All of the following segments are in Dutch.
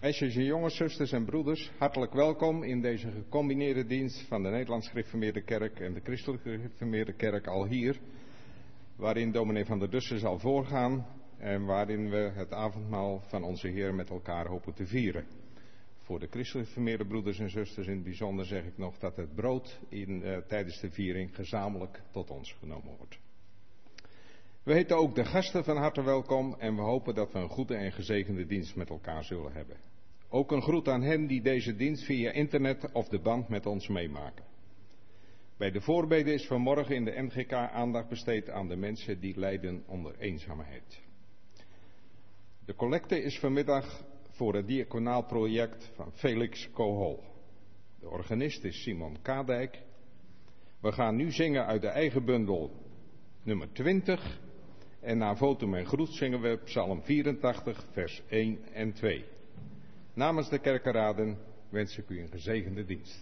Hessische jongens, zusters en broeders, hartelijk welkom in deze gecombineerde dienst van de Nederlands Gereformeerde Kerk en de Christelijke Gereformeerde Kerk al hier, waarin dominee Van der Dussen zal voorgaan en waarin we het avondmaal van onze Heer met elkaar hopen te vieren. Voor de Christelijke Gereformeerde broeders en zusters in het bijzonder zeg ik nog dat het brood tijdens de viering gezamenlijk tot ons genomen wordt. We heten ook de gasten van harte welkom en we hopen dat we een goede en gezegende dienst met elkaar zullen hebben. Ook een groet aan hen die deze dienst via internet of de band met ons meemaken. Bij de voorbeden is vanmorgen in de MGK aandacht besteed aan de mensen die lijden onder eenzaamheid. De collecte is vanmiddag voor het diaconaal project van Felix Kohol. De organist is Simon Kadijk. We gaan nu zingen uit de eigen bundel nummer 20. En na votum en groet zingen we Psalm 84, vers 1 en 2. Namens de kerkenraden wens ik u een gezegende dienst.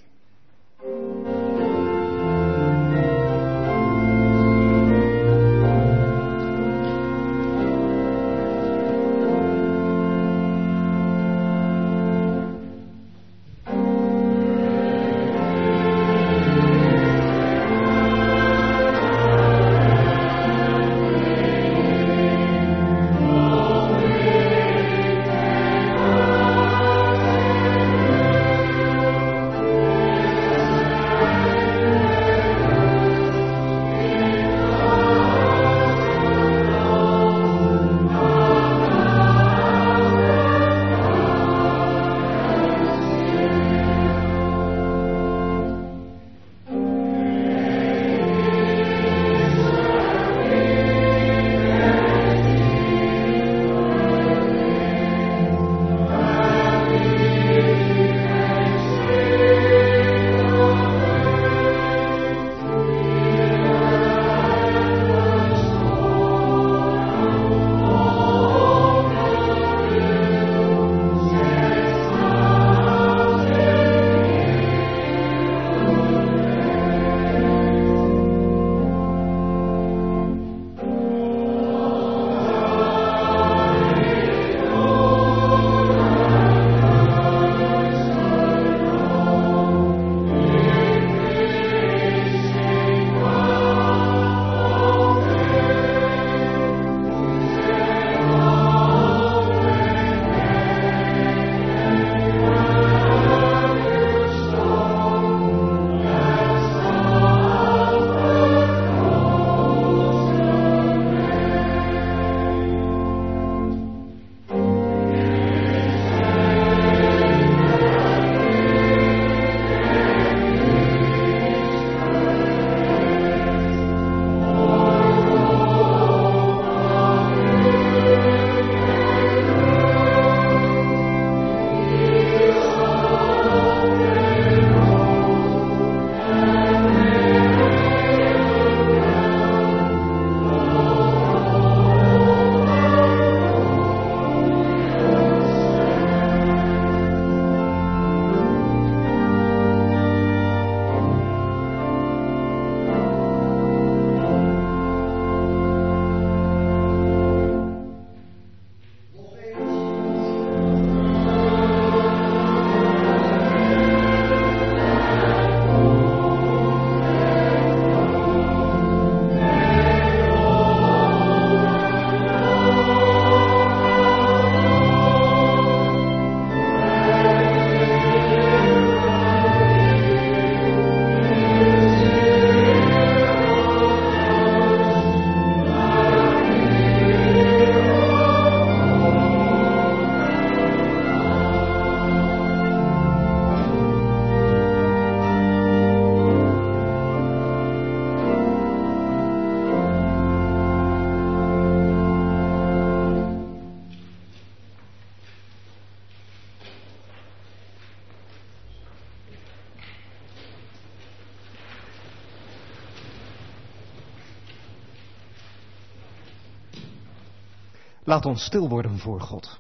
Laat ons stil worden voor God.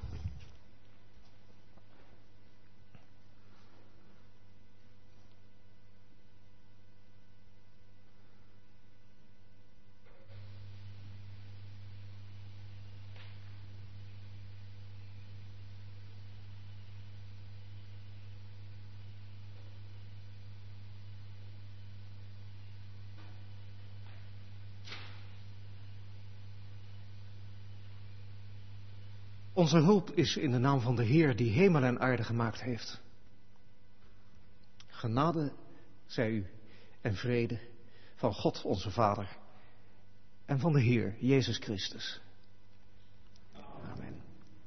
Onze hulp is in de naam van de Heer die hemel en aarde gemaakt heeft. Genade zij u en vrede van God onze Vader en van de Heer Jezus Christus. Amen.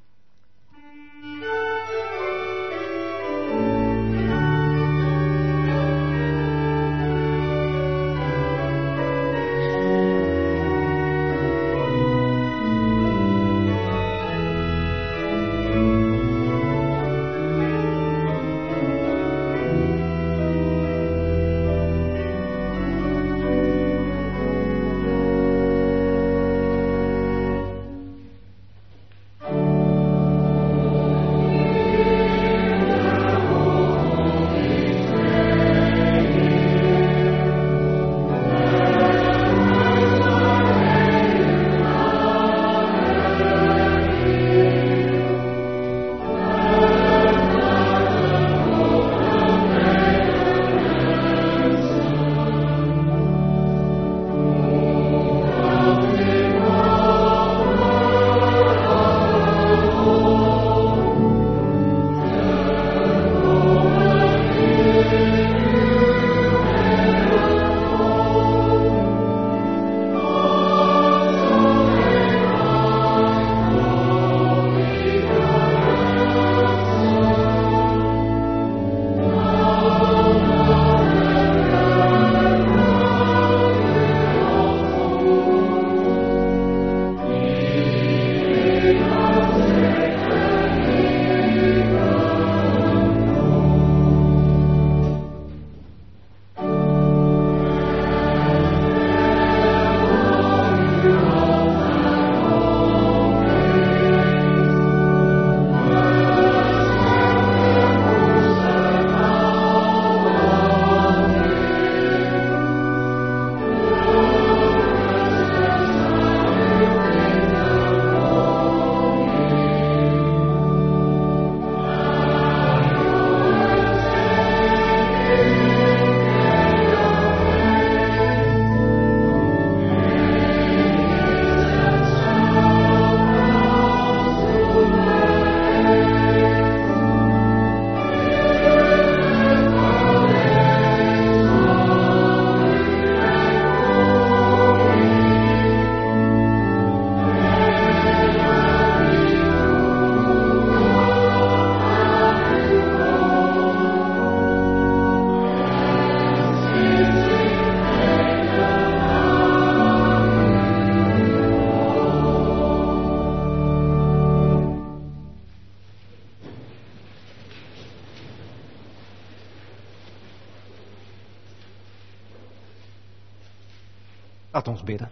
Laat ons bidden.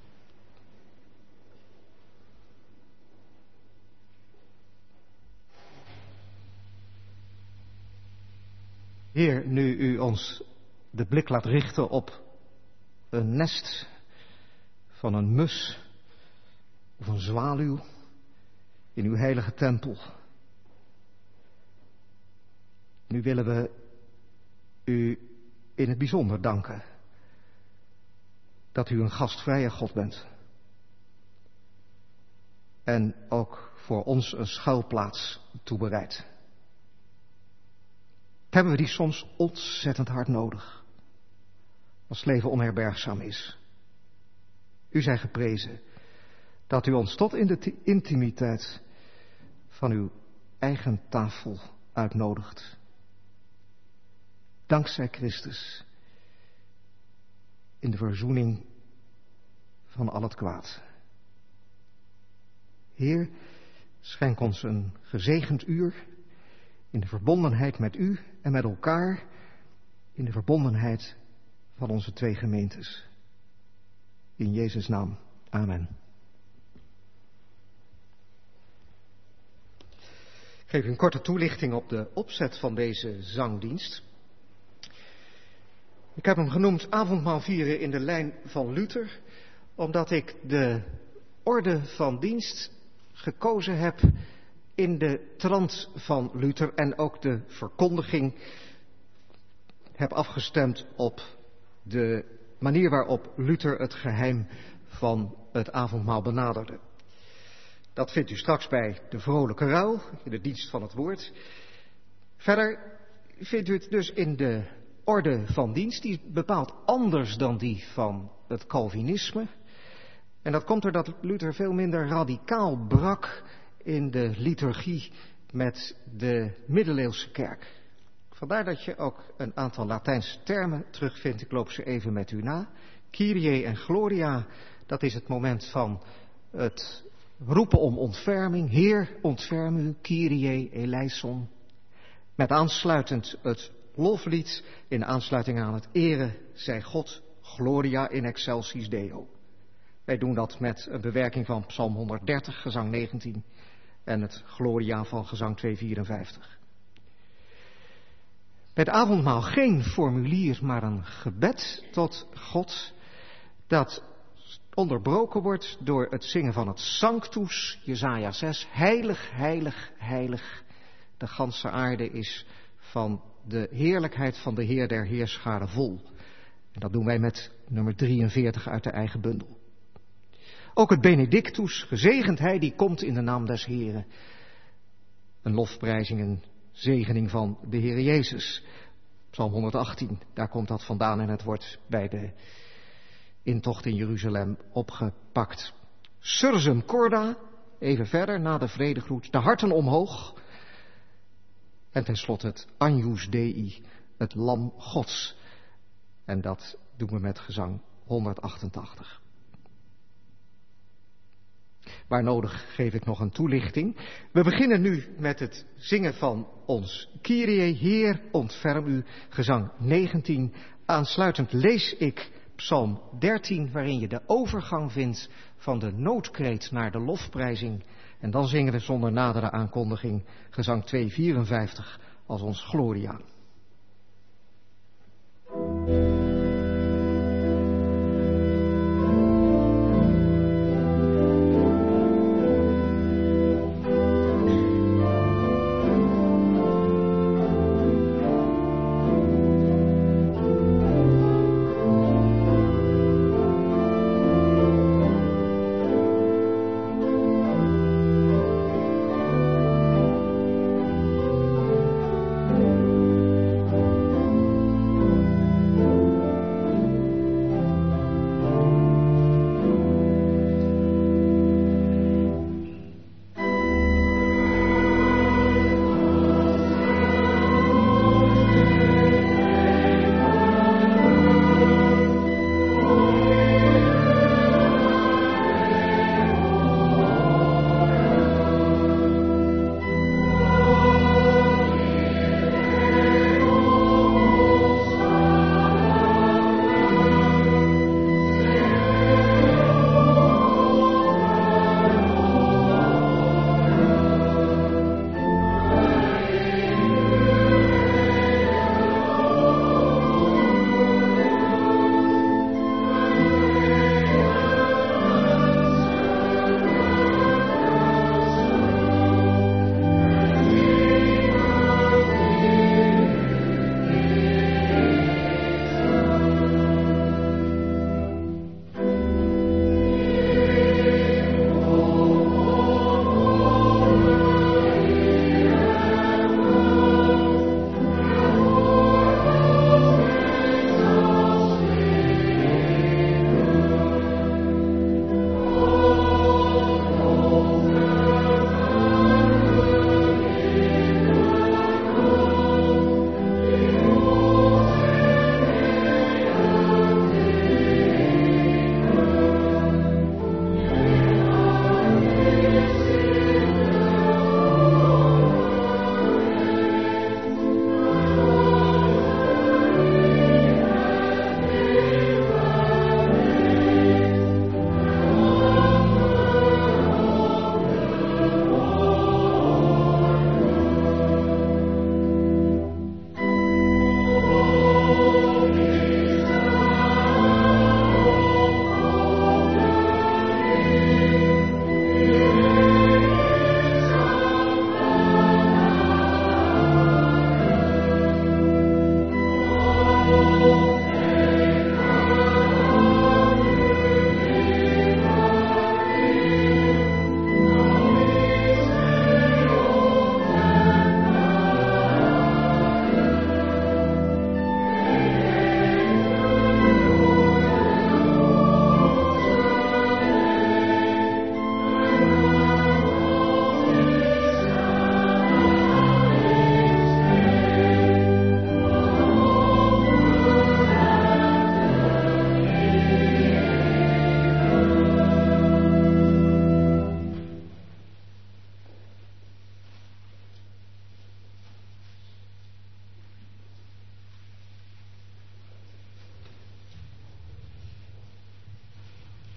Heer, nu u ons de blik laat richten op een nest van een mus of een zwaluw in uw heilige tempel. Nu willen we u in het bijzonder danken dat u een gastvrije God bent. En ook voor ons een schuilplaats toebereidt. Hebben we die soms ontzettend hard nodig, als het leven onherbergzaam is. U zij geprezen dat u ons tot in de intimiteit van uw eigen tafel uitnodigt. Dankzij Christus in de verzoening van al het kwaad. Heer, schenk ons een gezegend uur in de verbondenheid met u en met elkaar, in de verbondenheid van onze twee gemeentes. In Jezus' naam. Amen. Ik geef u een korte toelichting op de opzet van deze zangdienst. Ik heb hem genoemd avondmaal vieren in de lijn van Luther, omdat ik de orde van dienst gekozen heb in de trant van Luther en ook de verkondiging heb afgestemd op de manier waarop Luther het geheim van het avondmaal benaderde. Dat vindt u straks bij de vrolijke ruil, in de dienst van het woord. Verder vindt u het dus in de orde van dienst, die is bepaald anders dan die van het Calvinisme. En dat komt doordat Luther veel minder radicaal brak in de liturgie met de middeleeuwse kerk. Vandaar dat je ook een aantal Latijnse termen terugvindt. Ik loop ze even met u na. Kyrie en Gloria, dat is het moment van het roepen om ontferming. Heer, ontferm u, Kyrie eleison. Met aansluitend het loflied in aansluiting aan het ere zij God, Gloria in excelsis Deo. Wij doen dat met een bewerking van Psalm 130, gezang 19 en het Gloria van gezang 254. Bij het avondmaal geen formulier, maar een gebed tot God dat onderbroken wordt door het zingen van het Sanctus, Jesaja 6. Heilig, heilig, heilig. De ganse aarde is van de heerlijkheid van de Heer der Heerscharen vol. En dat doen wij met nummer 43 uit de eigen bundel. Ook het Benedictus, gezegend hij die komt in de naam des Heren. Een lofprijzing, een zegening van de Heer Jezus. Psalm 118, daar komt dat vandaan en het wordt bij de intocht in Jeruzalem opgepakt. Sursum corda, even verder na de vredegroet, de harten omhoog. En tenslotte het Agnus Dei, het lam Gods. En dat doen we met gezang 188. Waar nodig geef ik nog een toelichting. We beginnen nu met het zingen van ons Kyrie, Heer, ontferm u, gezang 19. Aansluitend lees ik Psalm 13, waarin je de overgang vindt van de noodkreet naar de lofprijzing. En dan zingen we zonder nadere aankondiging gezang 254 als ons Gloria.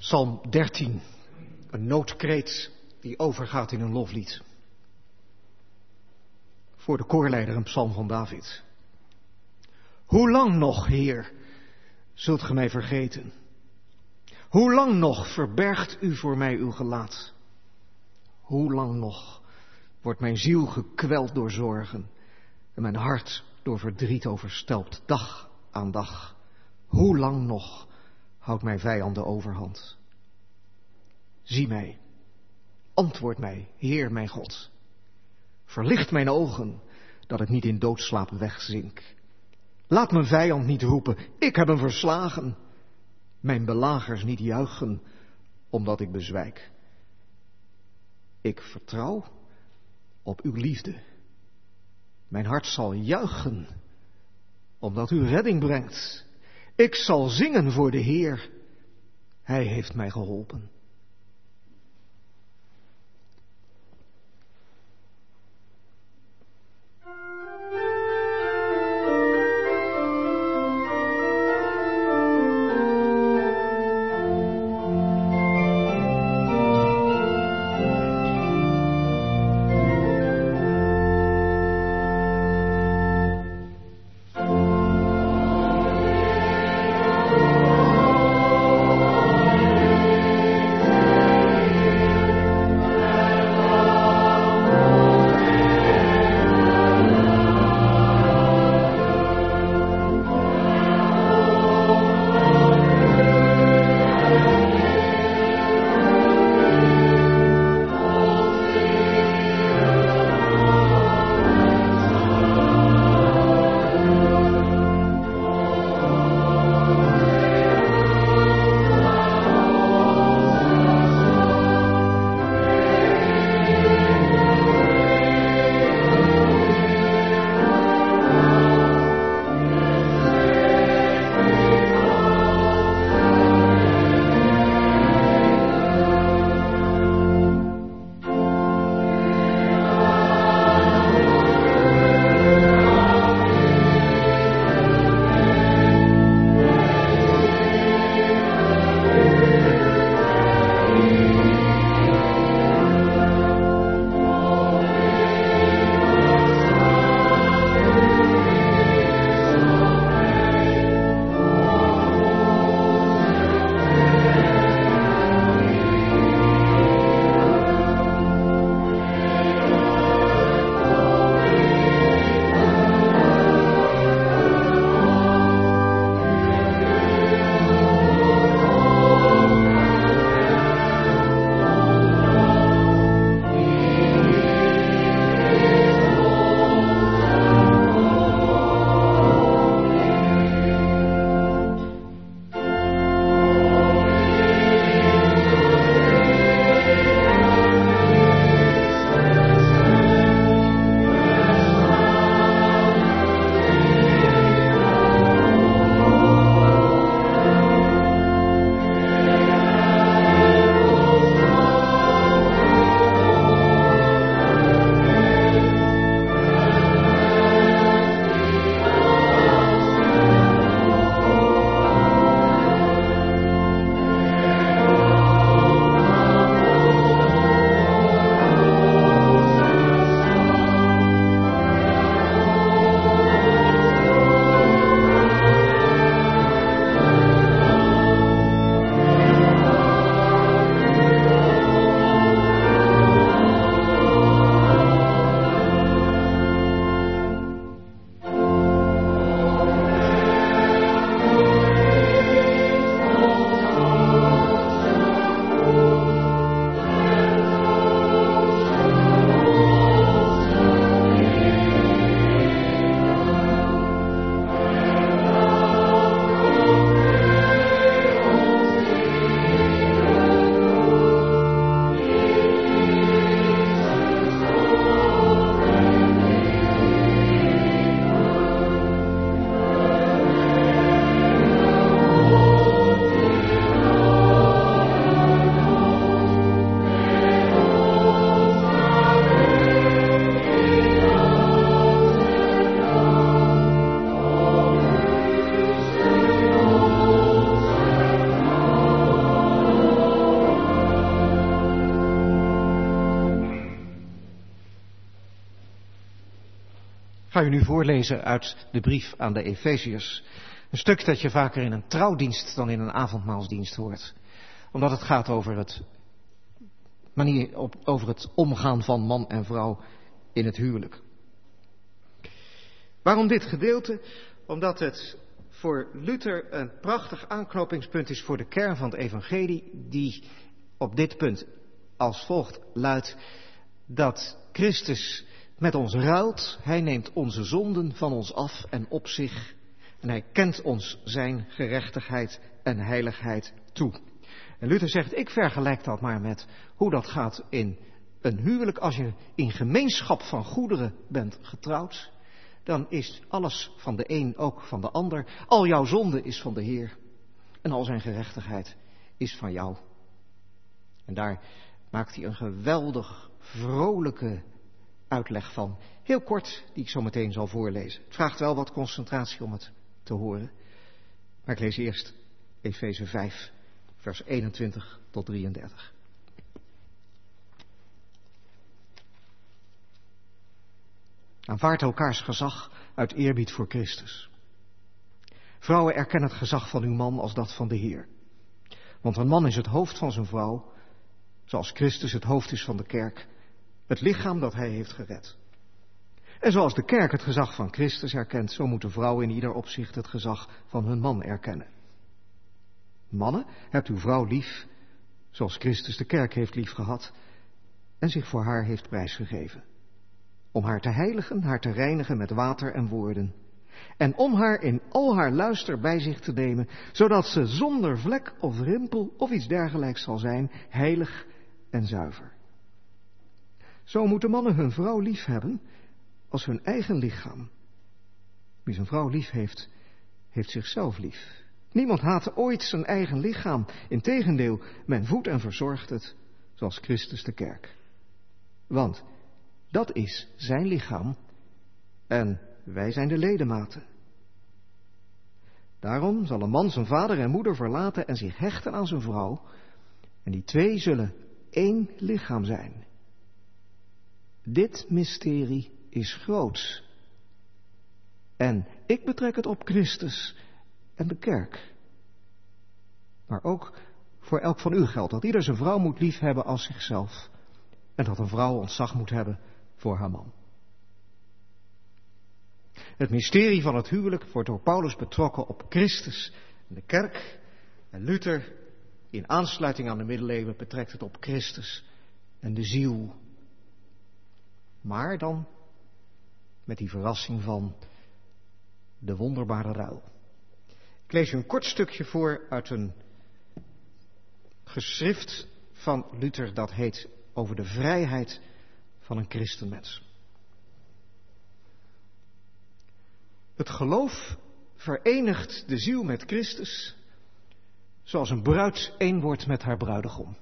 Psalm 13, een noodkreet die overgaat in een loflied. Voor de koorleider een psalm van David. Hoe lang nog, Heer, zult ge mij vergeten? Hoe lang nog verbergt u voor mij uw gelaat? Hoe lang nog wordt mijn ziel gekweld door zorgen en mijn hart door verdriet overstelpt, dag aan dag? Hoe lang nog houdt mijn vijand de overhand? Zie mij, antwoord mij, Heer mijn God. Verlicht mijn ogen, dat ik niet in doodslaap wegzink. Laat mijn vijand niet roepen, ik heb hem verslagen. Mijn belagers niet juichen, omdat ik bezwijk. Ik vertrouw op uw liefde. Mijn hart zal juichen, omdat u redding brengt. Ik zal zingen voor de Heer. Hij heeft mij geholpen. Ik ga u nu voorlezen uit de brief aan de Efeziërs. Een stuk dat je vaker in een trouwdienst dan in een avondmaalsdienst hoort. Omdat het gaat over het omgaan van man en vrouw in het huwelijk. Waarom dit gedeelte? Omdat het voor Luther een prachtig aanknopingspunt is voor de kern van het evangelie, die op dit punt als volgt luidt: dat Christus met ons ruilt, hij neemt onze zonden van ons af en op zich, en hij kent ons zijn gerechtigheid en heiligheid toe. En Luther zegt, ik vergelijk dat maar met hoe dat gaat in een huwelijk. Als je in gemeenschap van goederen bent getrouwd, dan is alles van de een ook van de ander. Al jouw zonde is van de Heer en al zijn gerechtigheid is van jou. En daar maakt hij een geweldig vrolijke uitleg van. Heel kort, die ik zo meteen zal voorlezen. Het vraagt wel wat concentratie om het te horen. Maar ik lees eerst Efeze 5, vers 21 tot 33. Aanvaard elkaars gezag uit eerbied voor Christus. Vrouwen, erken het gezag van uw man als dat van de Heer. Want een man is het hoofd van zijn vrouw, zoals Christus het hoofd is van de kerk, het lichaam dat hij heeft gered. En zoals de kerk het gezag van Christus erkent, zo moeten vrouwen in ieder opzicht het gezag van hun man erkennen. Mannen, hebt uw vrouw lief, zoals Christus de kerk heeft lief gehad en zich voor haar heeft prijsgegeven. Om haar te heiligen, haar te reinigen met water en woorden. En om haar in al haar luister bij zich te nemen, zodat ze zonder vlek of rimpel of iets dergelijks zal zijn, heilig en zuiver. Zo moeten mannen hun vrouw lief hebben als hun eigen lichaam. Wie zijn vrouw lief heeft, heeft zichzelf lief. Niemand haat ooit zijn eigen lichaam. Integendeel, men voedt en verzorgt het, zoals Christus de kerk. Want dat is zijn lichaam en wij zijn de ledematen. Daarom zal een man zijn vader en moeder verlaten en zich hechten aan zijn vrouw. En die twee zullen één lichaam zijn. Dit mysterie is groots. En ik betrek het op Christus en de kerk. Maar ook voor elk van u geldt dat ieder zijn vrouw moet liefhebben als zichzelf. En dat een vrouw ontzag moet hebben voor haar man. Het mysterie van het huwelijk wordt door Paulus betrokken op Christus en de kerk. En Luther, in aansluiting aan de middeleeuwen, betrekt het op Christus en de ziel. Maar dan met die verrassing van de wonderbare ruil. Ik lees u een kort stukje voor uit een geschrift van Luther dat heet over de vrijheid van een christenmens. Het geloof verenigt de ziel met Christus, zoals een bruid één wordt met haar bruidegom.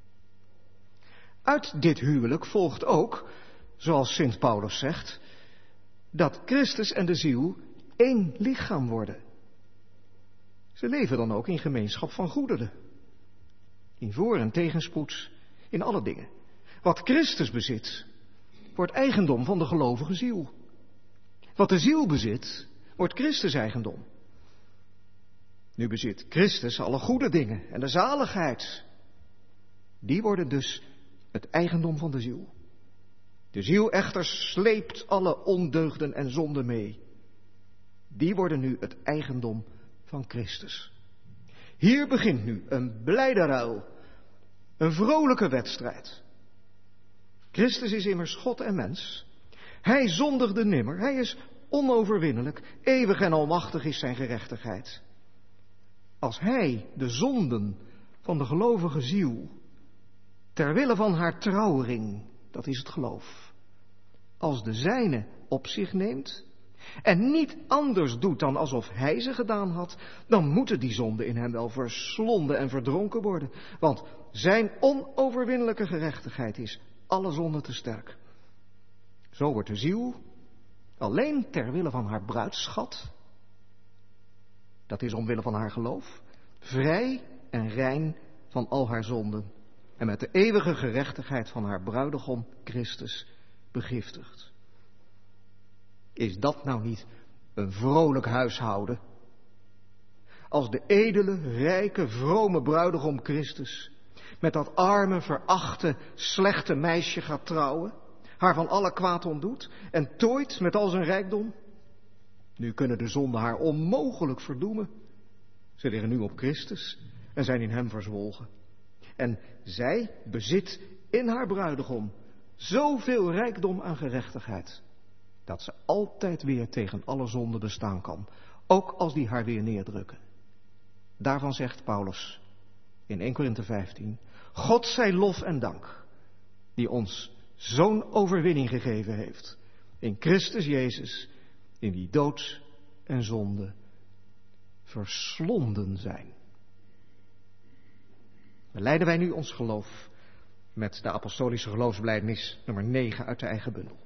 Uit dit huwelijk volgt ook, zoals Sint Paulus zegt, dat Christus en de ziel één lichaam worden. Ze leven dan ook in gemeenschap van goederen, in voor- en tegenspoed, in alle dingen. Wat Christus bezit, wordt eigendom van de gelovige ziel. Wat de ziel bezit, wordt Christus eigendom. Nu bezit Christus alle goede dingen en de zaligheid. Die worden dus het eigendom van de ziel. De ziel echter sleept alle ondeugden en zonden mee. Die worden nu het eigendom van Christus. Hier begint nu een blijde ruil, een vrolijke wedstrijd. Christus is immers God en mens. Hij zondigde nimmer, hij is onoverwinnelijk, eeuwig en almachtig is zijn gerechtigheid. Als hij de zonden van de gelovige ziel, ter wille van haar trouwring, dat is het geloof, als de zijne op zich neemt en niet anders doet dan alsof hij ze gedaan had, dan moeten die zonden in hem wel verslonden en verdronken worden. Want zijn onoverwinnelijke gerechtigheid is alle zonden te sterk. Zo wordt de ziel alleen ter wille van haar bruidsschat, dat is omwille van haar geloof, vrij en rein van al haar zonden en met de eeuwige gerechtigheid van haar bruidegom Christus begiftigd. Is dat nou niet een vrolijk huishouden? Als de edele, rijke, vrome bruidegom Christus met dat arme, verachte, slechte meisje gaat trouwen, haar van alle kwaad ontdoet en tooit met al zijn rijkdom. Nu kunnen de zonden haar onmogelijk verdoemen. Ze liggen nu op Christus en zijn in hem verzwolgen. En zij bezit in haar bruidegom zoveel rijkdom aan gerechtigheid, dat ze altijd weer tegen alle zonden bestaan kan, ook als die haar weer neerdrukken. Daarvan zegt Paulus in 1 Korinthe 15, God zij lof en dank, die ons zo'n overwinning gegeven heeft, in Christus Jezus, in wie dood en zonde verslonden zijn. Belijden wij nu ons geloof met de apostolische geloofsbelijdenis nummer 9 uit de eigen bundel.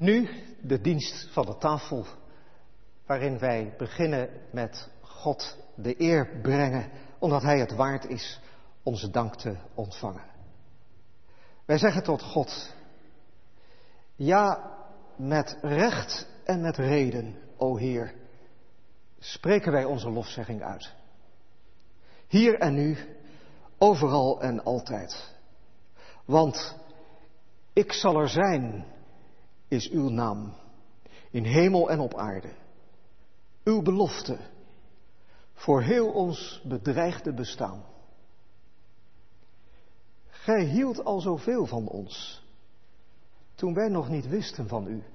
Nu de dienst van de tafel, waarin wij beginnen met God de eer brengen, omdat Hij het waard is onze dank te ontvangen. Wij zeggen tot God, ja, met recht en met reden, o Heer, spreken wij onze lofzegging uit. Hier en nu, overal en altijd. Want ik zal er zijn, is uw naam, in hemel en op aarde. Uw belofte, voor heel ons bedreigde bestaan. Gij hield al zoveel van ons, toen wij nog niet wisten van u.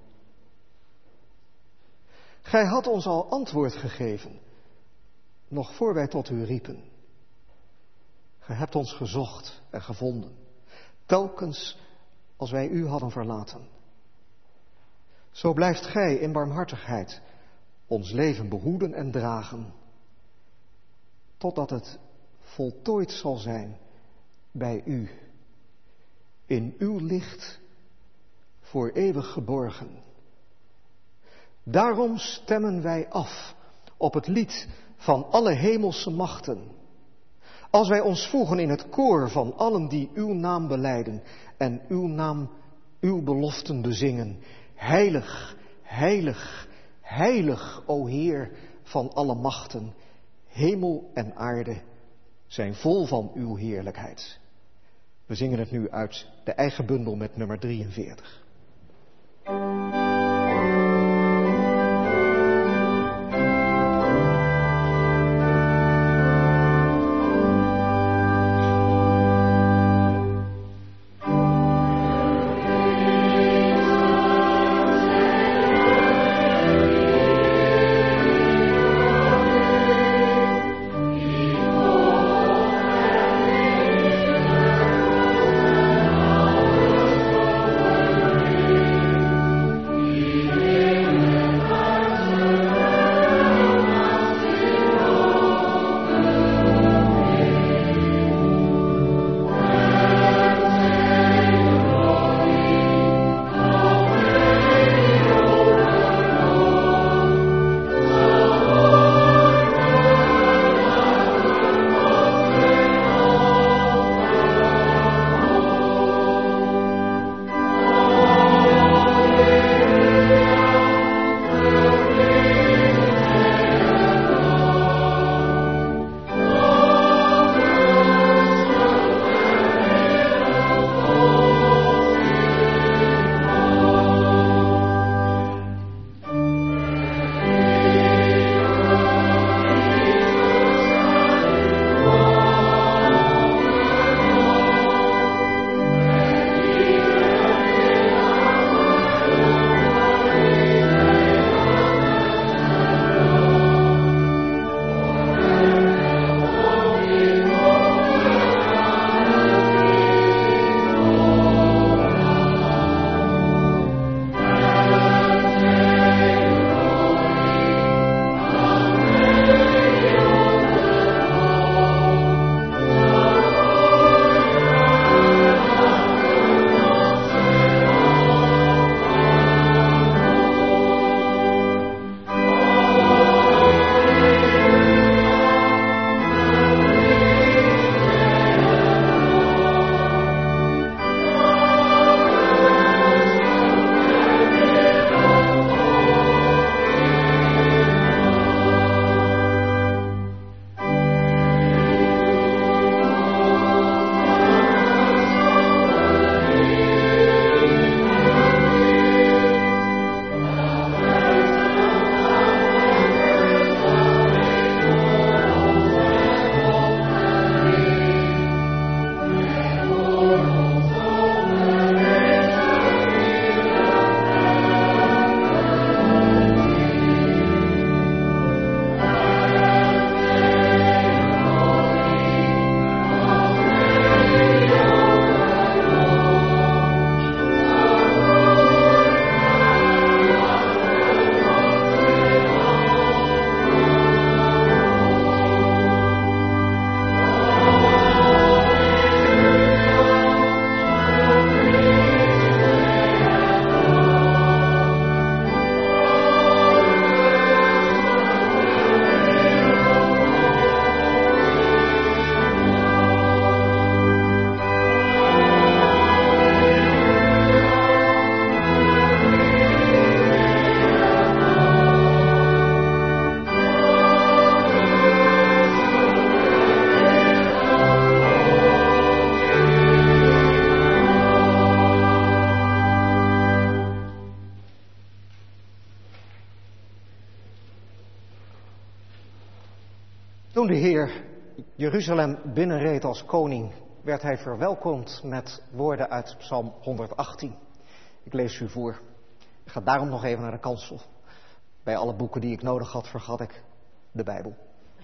Gij had ons al antwoord gegeven, nog voor wij tot u riepen. Gij hebt ons gezocht en gevonden, telkens als wij u hadden verlaten. Zo blijft gij in barmhartigheid ons leven behoeden en dragen, totdat het voltooid zal zijn bij u, in uw licht voor eeuwig geborgen. Daarom stemmen wij af op het lied van alle hemelse machten, als wij ons voegen in het koor van allen die uw naam belijden en uw naam, uw beloften bezingen. Heilig, heilig, heilig, o Heer van alle machten. Hemel en aarde zijn vol van uw heerlijkheid. We zingen het nu uit de eigen bundel met nummer 43. Toen de Heer Jeruzalem binnenreed als koning, werd hij verwelkomd met woorden uit Psalm 118. Ik lees u voor. Ik ga daarom nog even naar de kansel. Bij alle boeken die ik nodig had, vergat ik de Bijbel.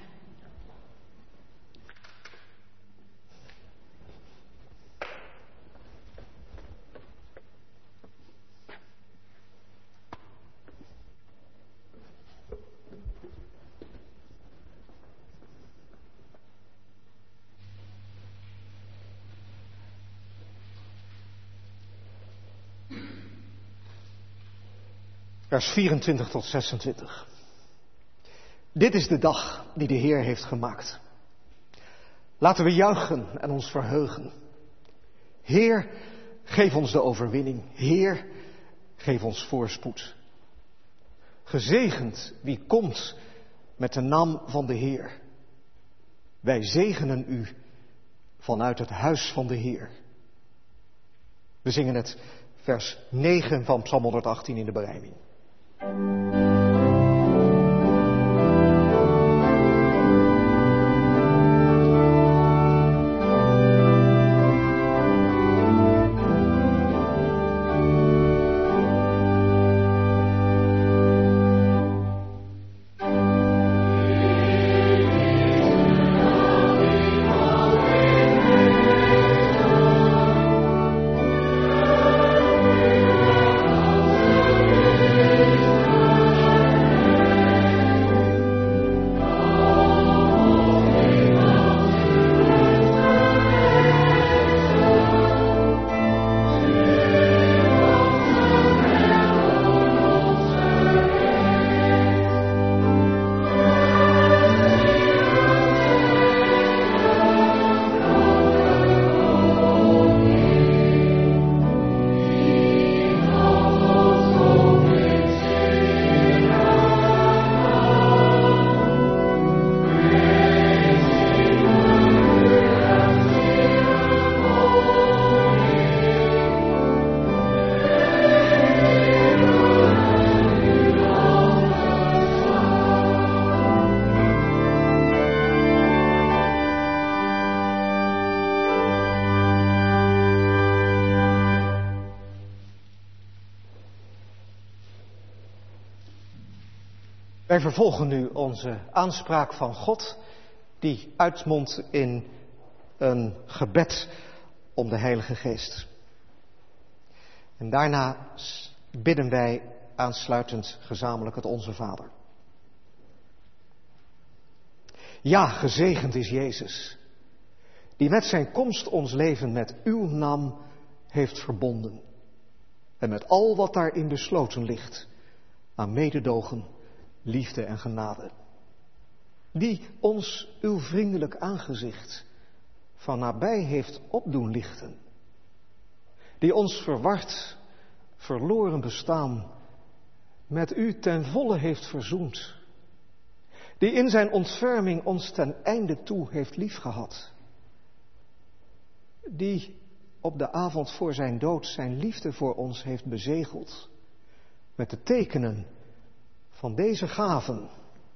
Vers 24 tot 26. Dit is de dag die de Heer heeft gemaakt. Laten we juichen en ons verheugen. Heer, geef ons de overwinning. Heer, geef ons voorspoed. Gezegend wie komt met de naam van de Heer. Wij zegenen u vanuit het huis van de Heer. We zingen het vers 9 van Psalm 118 in de berijming. Wij vervolgen nu onze aanspraak van God, die uitmondt in een gebed om de Heilige Geest. En daarna bidden wij aansluitend gezamenlijk het Onze Vader. Ja, gezegend is Jezus, die met zijn komst ons leven met uw naam heeft verbonden. En met al wat daarin besloten ligt, aan mededogen, liefde en genade. Die ons uw vriendelijk aangezicht van nabij heeft opdoen lichten. Die ons verward, verloren bestaan met u ten volle heeft verzoend. Die in zijn ontferming ons ten einde toe heeft liefgehad. Die op de avond voor zijn dood zijn liefde voor ons heeft bezegeld met de tekenen van deze gaven.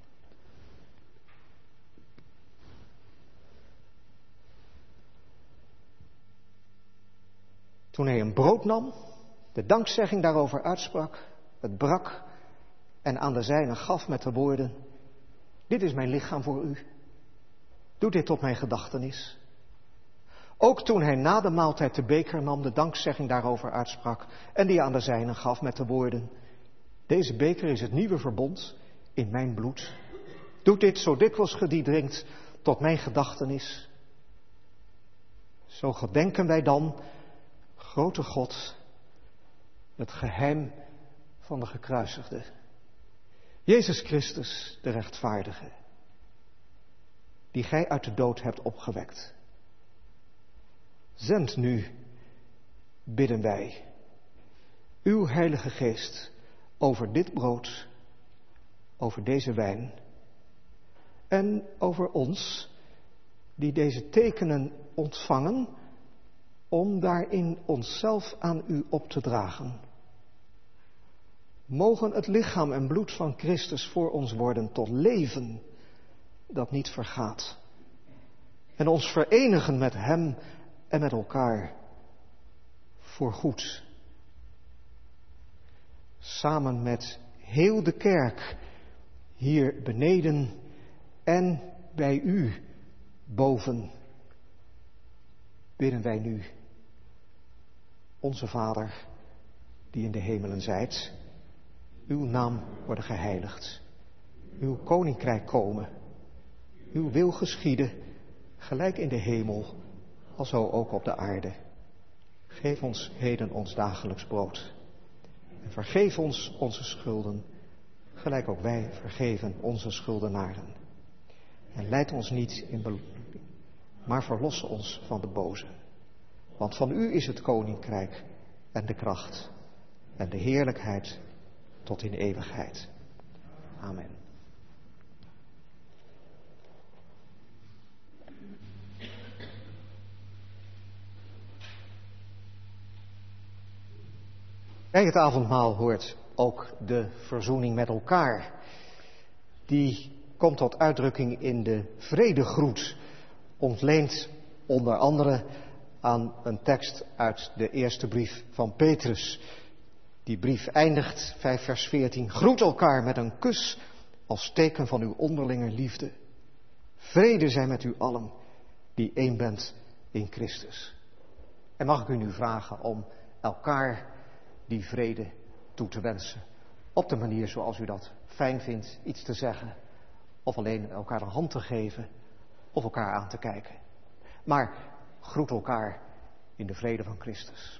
Toen hij een brood nam, de dankzegging daarover uitsprak, het brak en aan de zijnen gaf met de woorden: dit is mijn lichaam voor u. Doe dit tot mijn gedachtenis. Ook toen hij na de maaltijd de beker nam, de dankzegging daarover uitsprak en die aan de zijnen gaf met de woorden: deze beker is het nieuwe verbond in mijn bloed. Doe dit zo dikwijls ge die drinkt tot mijn gedachtenis. Zo gedenken wij dan, grote God, het geheim van de gekruisigde. Jezus Christus, de rechtvaardige, die gij uit de dood hebt opgewekt. Zend nu, bidden wij, uw Heilige Geest over dit brood, over deze wijn en over ons, die deze tekenen ontvangen, om daarin onszelf aan u op te dragen. Mogen het lichaam en bloed van Christus voor ons worden tot leven, dat niet vergaat. En ons verenigen met Hem en met elkaar voor goed. Samen met heel de kerk hier beneden en bij U boven bidden wij nu. Onze Vader, die in de hemelen zijt, uw naam worden geheiligd. Uw koninkrijk komen. Uw wil geschieden, gelijk in de hemel, alzo ook op de aarde. Geef ons heden ons dagelijks brood. En vergeef ons onze schulden, gelijk ook wij vergeven onze schuldenaren. En leid ons niet in beproeving, maar verlos ons van de boze. Want van u is het koninkrijk en de kracht en de heerlijkheid tot in eeuwigheid. Amen. Bij het avondmaal hoort ook de verzoening met elkaar. Die komt tot uitdrukking in de vredegroet, ontleend onder andere aan een tekst uit de eerste brief van Petrus. Die brief eindigt, 5 vers 14, groet elkaar met een kus als teken van uw onderlinge liefde. Vrede zij met u allen die één bent in Christus. En mag ik u nu vragen om elkaar die vrede toe te wensen. Op de manier zoals u dat fijn vindt, iets te zeggen. Of alleen elkaar een hand te geven. Of elkaar aan te kijken. Maar groet elkaar in de vrede van Christus.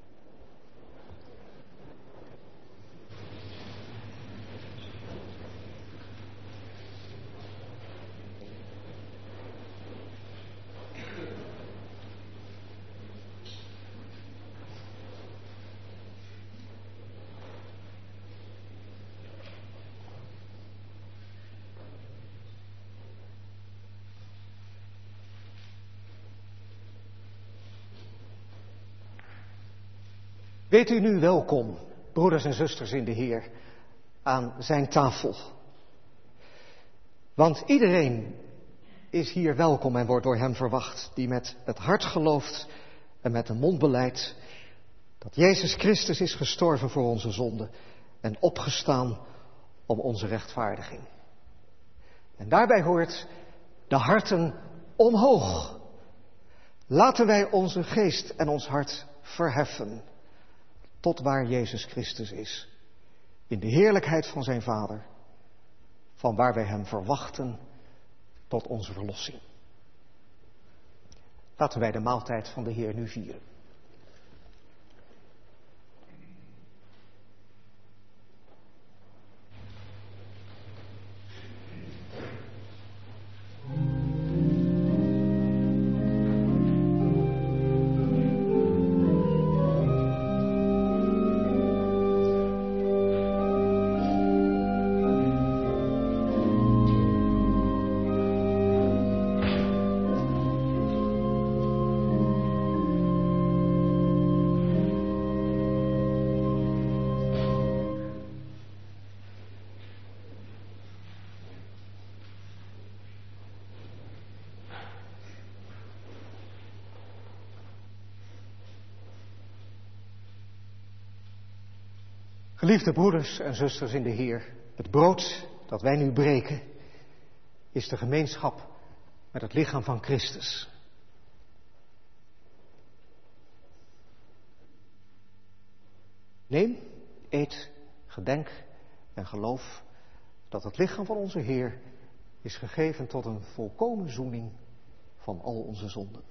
Weet u nu welkom, broeders en zusters in de Heer, aan zijn tafel. Want iedereen is hier welkom en wordt door hem verwacht, die met het hart gelooft en met de mond belijdt dat Jezus Christus is gestorven voor onze zonden en opgestaan om onze rechtvaardiging. En daarbij hoort de harten omhoog. Laten wij onze geest en ons hart verheffen tot waar Jezus Christus is, in de heerlijkheid van zijn Vader, van waar wij hem verwachten tot onze verlossing. Laten wij de maaltijd van de Heer nu vieren. Geliefde broeders en zusters in de Heer, het brood dat wij nu breken is de gemeenschap met het lichaam van Christus. Neem, eet, gedenk en geloof dat het lichaam van onze Heer is gegeven tot een volkomen zoening van al onze zonden.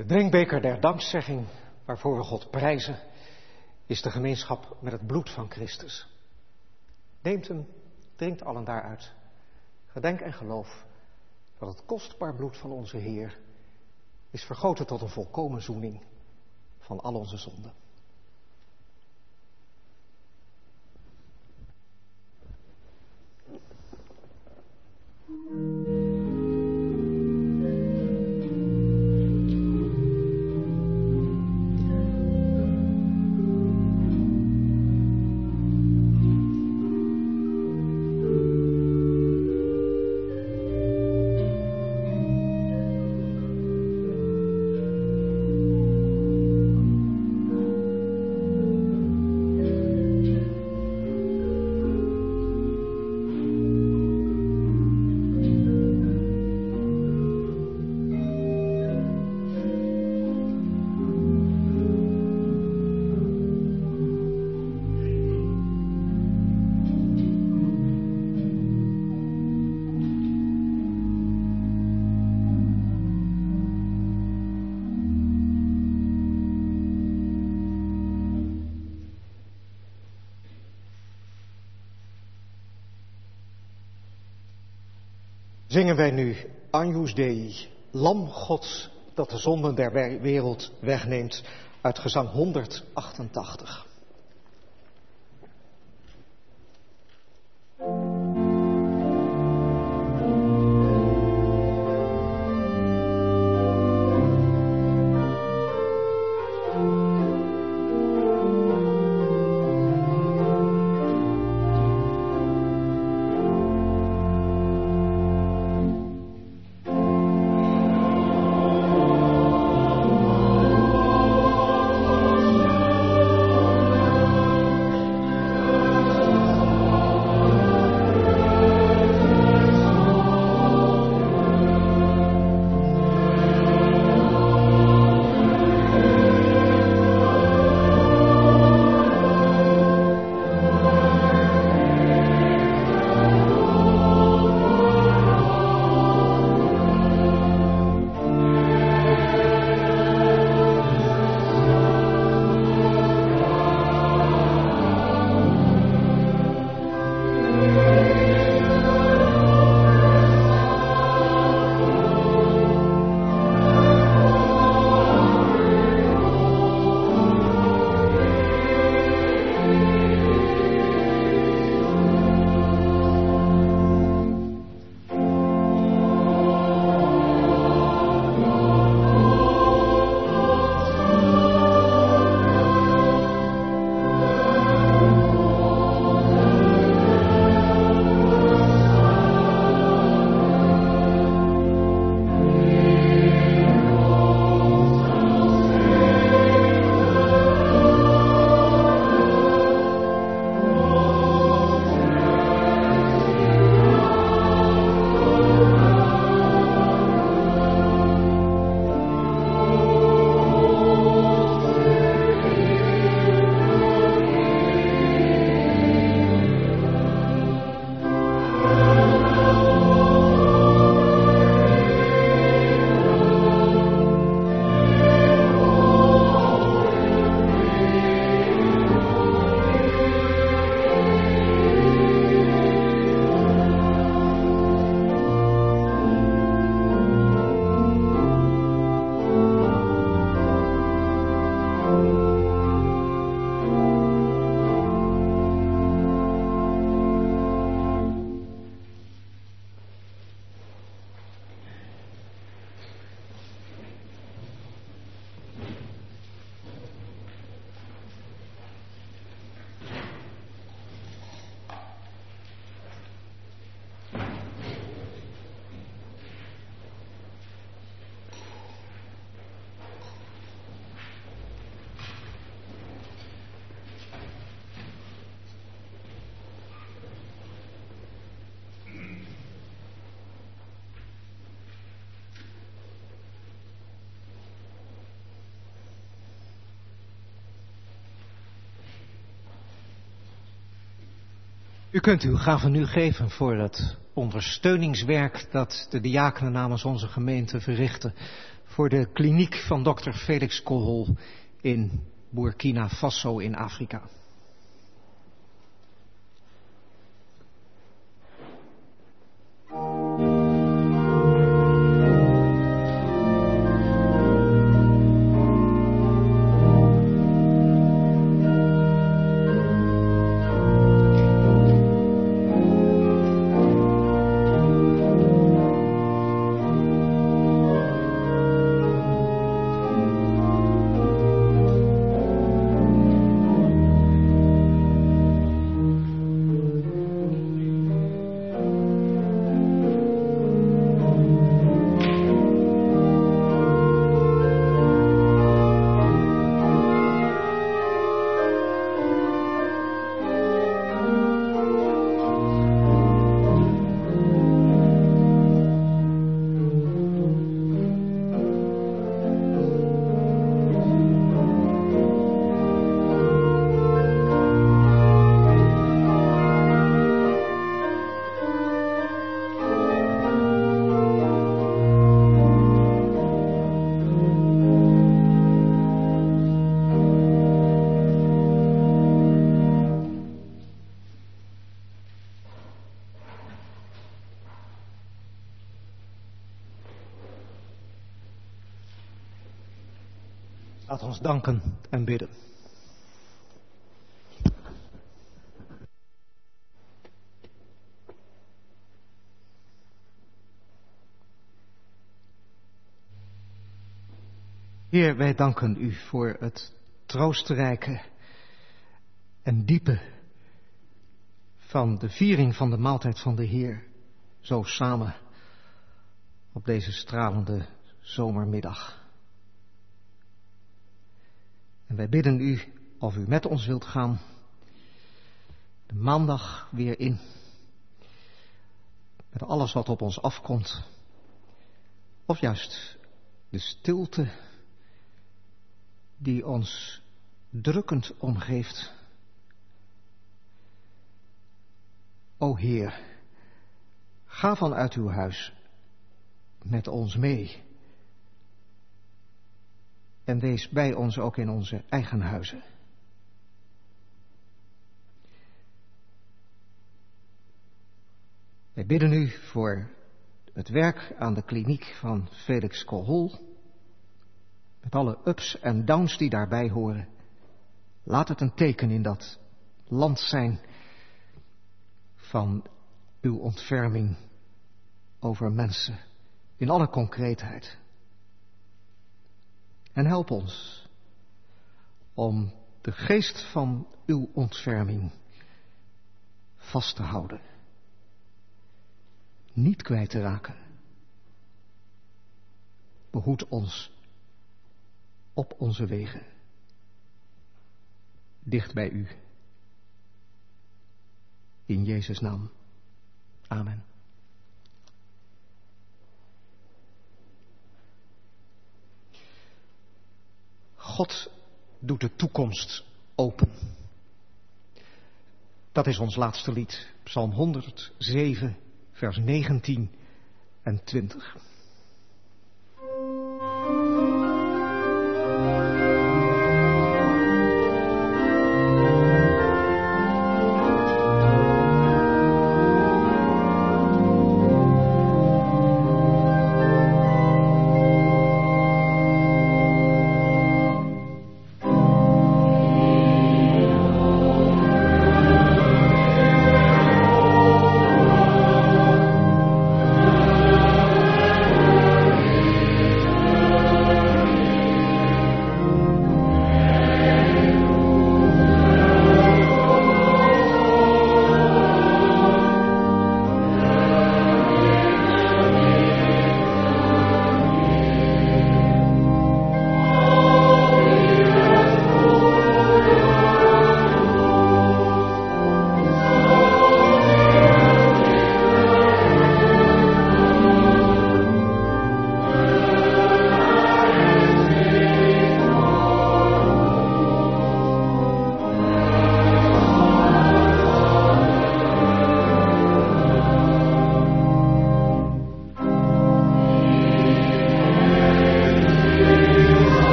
De drinkbeker der dankzegging, waarvoor we God prijzen, is de gemeenschap met het bloed van Christus. Neemt hem, drinkt allen daaruit. Gedenk en geloof dat het kostbaar bloed van onze Heer is vergoten tot een volkomen zoening van al onze zonden. Zingen wij nu Agnus Dei, Lam Gods dat de zonden der wereld wegneemt, uit gezang 188. U kunt uw gaven nu geven voor het ondersteuningswerk dat de diakenen namens onze gemeente verrichten voor de kliniek van dokter Felix Kohol in Burkina Faso in Afrika. Laat ons danken en bidden. Heer, wij danken u voor het troostrijke en diepe van de viering van de maaltijd van de Heer, zo samen op deze stralende zomermiddag. En wij bidden u of u met ons wilt gaan de maandag weer in. Met alles wat op ons afkomt. Of juist de stilte die ons drukkend omgeeft. O Heer, ga vanuit uw huis met ons mee. En wees bij ons ook in onze eigen huizen. Wij bidden u voor het werk aan de kliniek van Felix Kohol. Met alle ups en downs die daarbij horen. Laat het een teken in dat land zijn van uw ontferming over mensen. In alle concreetheid. En help ons om de geest van uw ontferming vast te houden. Niet kwijt te raken. Behoed ons op onze wegen. Dicht bij u. In Jezus' naam. Amen. God doet de toekomst open. Dat is ons laatste lied. Psalm 107, vers 19 en 20.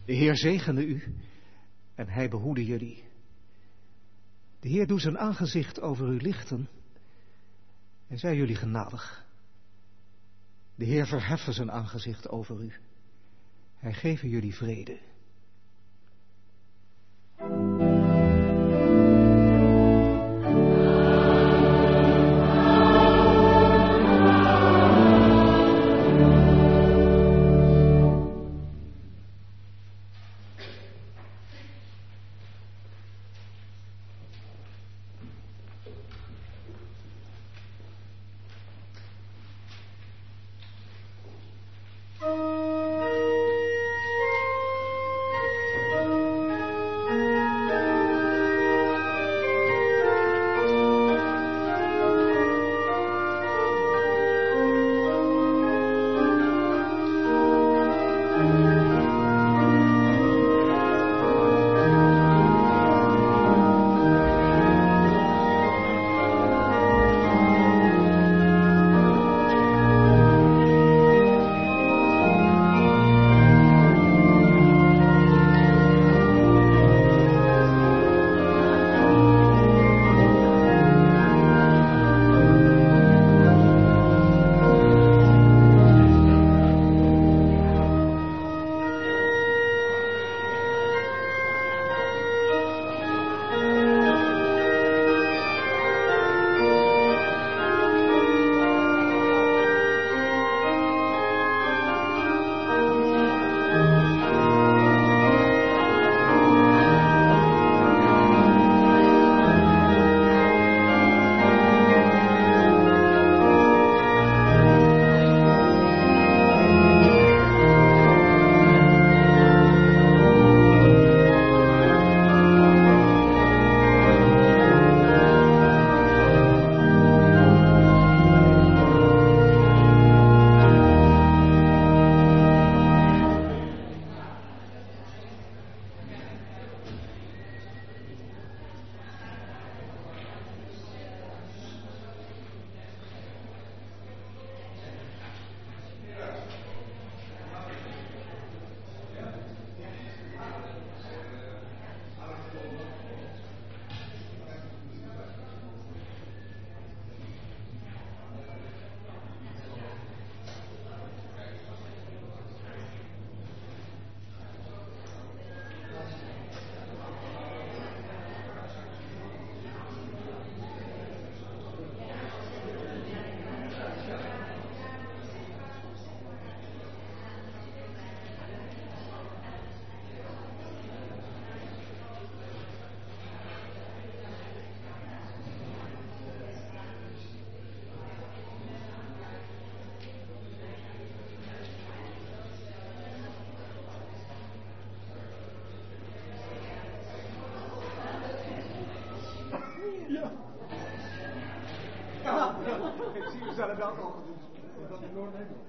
De Heer zegene u en hij behoede jullie. De Heer doet zijn aangezicht over u lichten en zij jullie genadig. De Heer verheffen zijn aangezicht over u. Hij geeft jullie vrede. Ik zie, we zijn het wel al. Dat is nooit